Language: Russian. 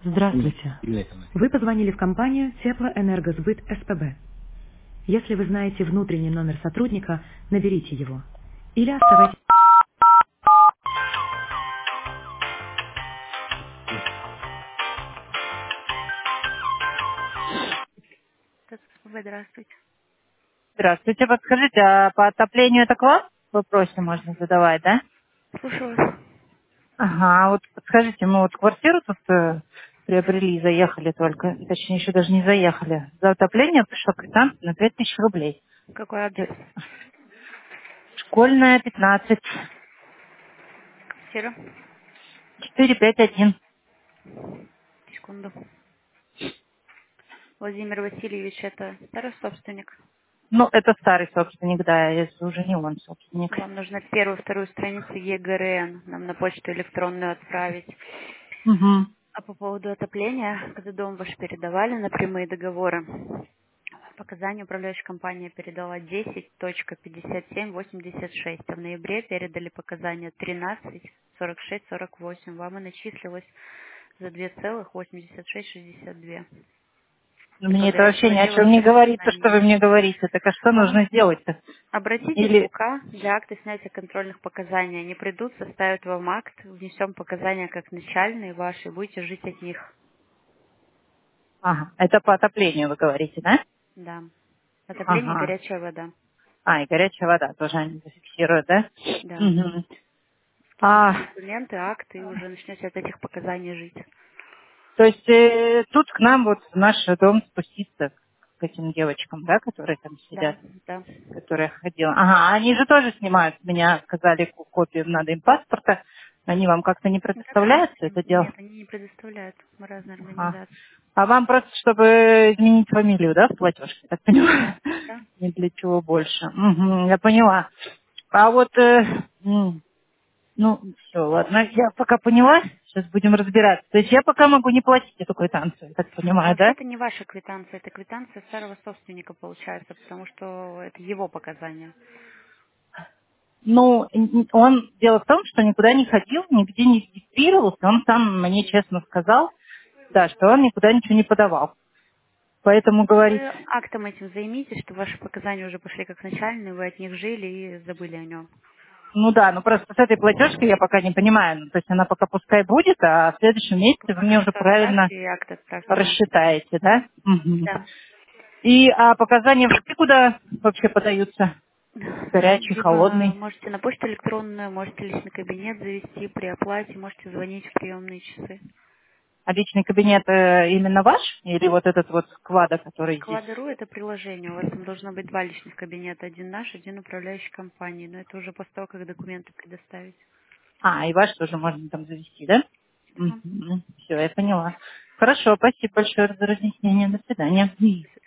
Здравствуйте. Вы позвонили в компанию Теплоэнергосбыт СПБ. Если вы знаете внутренний номер сотрудника, наберите его. Или оставайтесь... СПБ, здравствуйте. Здравствуйте, подскажите, а по отоплению это к вам вопросы можно задавать, да? Слушаю вас. Ага, вот подскажите, мы вот квартиру тут приобрели и заехали только, точнее еще даже не заехали. За отопление пришла квитанция на 5000 рублей. Какой адрес? Школьная 15, Квартира? 451. Секунду. Владимир Васильевич, это старый собственник. Ну, это старый собственник, да, это уже не он собственник. Вам нужно первую, вторую страницу ЕГРН нам на почту электронную отправить. Угу. А по поводу отопления, когда дом ваш передавали на прямые договоры, показания управляющая компания передала 10.5786, а в ноябре передали показания 13.4648. Вам и начислилось за 2,8662. И Мне это вообще ни благодаря о чем не говорит, то, что вы воспоминаниям. мне говорите. Так а что Вам нужно сделать-то? обратитесь в Или... УК для акта снятия контрольных показаний. Они придут, составят вам акт, внесем показания как начальные ваши, будете жить от них. Ага, это по отоплению вы говорите, да? Да. Отопление и Ага. горячая вода. А, и горячая вода тоже они зафиксируют, да? Да. Угу. Скинете А, документы, акты и уже начнете от этих показаний жить. то есть тут к нам вот в наш дом спуститься к этим девочкам, да, которые там Да, сидят, да. которые я ходила. Ага, они же тоже снимают с меня, сказали, копию надо им паспорта. Они вам как-то не Как мы предоставляются это дело? Нет, они не предоставляют. Мы разные Ага. организации. А вам просто, чтобы изменить фамилию, да, в платежке, так понимаю? Да? Ни для чего больше. Мгм, я поняла. А вот ну, все, ладно. Я пока поняла. Сейчас будем разбираться. То есть я пока могу не платить эту квитанцию, я так понимаю, Вообще да? это не ваша квитанция, это квитанция старого собственника получается, потому что это его показания. Ну, он, дело в том, что никуда не ходил, нигде не регистрировался. Он сам мне честно сказал, да, что он никуда ничего не подавал. Поэтому говорит, Вы актом этим займитесь, что ваши показания уже пошли как начальные, вы от них жили и забыли о нем. ну да, ну просто с этой платежкой я пока не понимаю. Ну, то есть она пока пускай будет, а в следующем месяце вы мне уже Фотошоп правильно отправьте и акт отправьте нам. рассчитаете, да? Мгм. Да. И показания вообще куда вообще подаются? Горячий, Либо холодный? можете на почту электронную, можете личный кабинет завести при оплате, можете звонить в приемные часы. А личный кабинет именно ваш? Или вот этот вот Квада, который здесь? Квадру это приложение. У вас там должно быть два личных кабинета. Один наш, один управляющей компании. Но это уже после того, как документы предоставить. А, и ваш тоже можно там завести, да? Ага. Все, я поняла. Хорошо, спасибо большое за разъяснение. До свидания.